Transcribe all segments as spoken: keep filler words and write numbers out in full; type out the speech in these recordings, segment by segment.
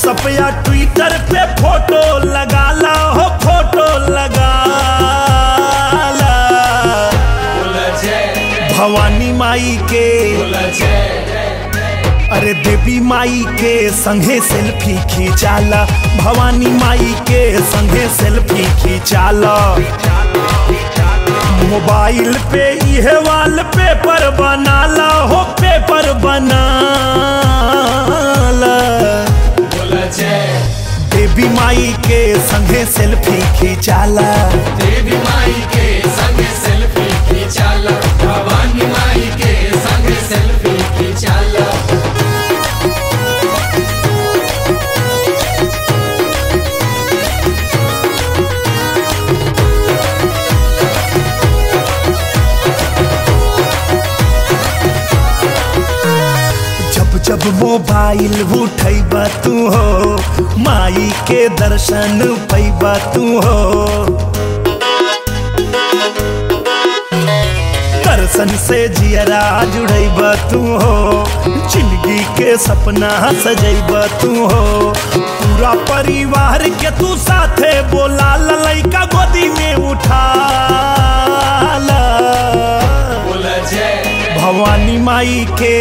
WhatsApp या Twitter पे photo लगा ला हो, फोटो लगा ला। भवानी माई के, अरे देवी माई के संगे सेल्फी खींचाला, भवानी माई के संगे सेल्फी खींचाला। मोबाइल पे यह वाल पेपर बनाला हो, पेपर बनाला। देवी माई के संगे सेल्फी खींचाला, देवी माई के संगे सेल्फी खींचाला, भवानी माई के संगे सेल्फी खींचाला। जब मोबाइल उठैबा तू हो, माई के दर्शन पैबा तू हो। दर्शन से जियरा जुड़ैबा तू हो, जिंदगी के सपना सजैबा तू हो। पूरा परिवार के तू साथे बोला, ललैका गोदी में उठा ला। भवानी माई के,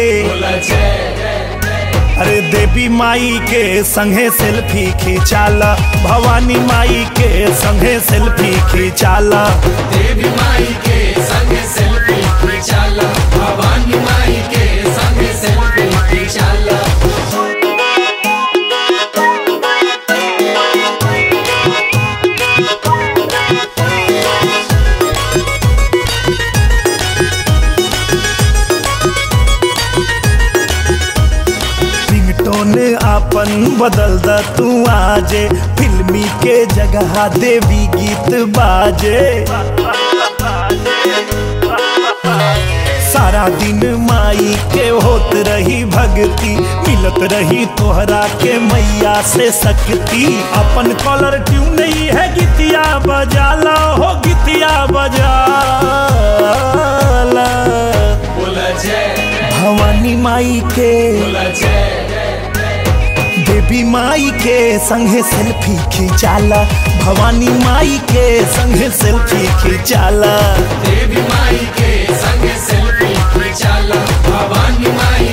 अरे देवी माई के संगे सेल्फी खींचाला, भवानी माई के संगे सेल्फी खींचाला। देवी माई के संगे सेल्फी खींचाला, भवानी माई के संगे सेल्फी खींचाला। ने आपन बदल द तू आजे, फिल्मी के जगह देवी गीत बाजे। सारा दिन माई के होत रही भक्ति, मिलत रही तोहरा के मैया से शक्ति। अपन कॉलर ट्यून नहीं है, गीतिया बजाला हो, गीतिया बजाला। भवानी माई के, देवी माई के संगे सेल्फी खींचाला, भवानी माई के संगे सेल्फी खींचाला। देवी माई के संगे सेल्फी खींचाला, भवानी माई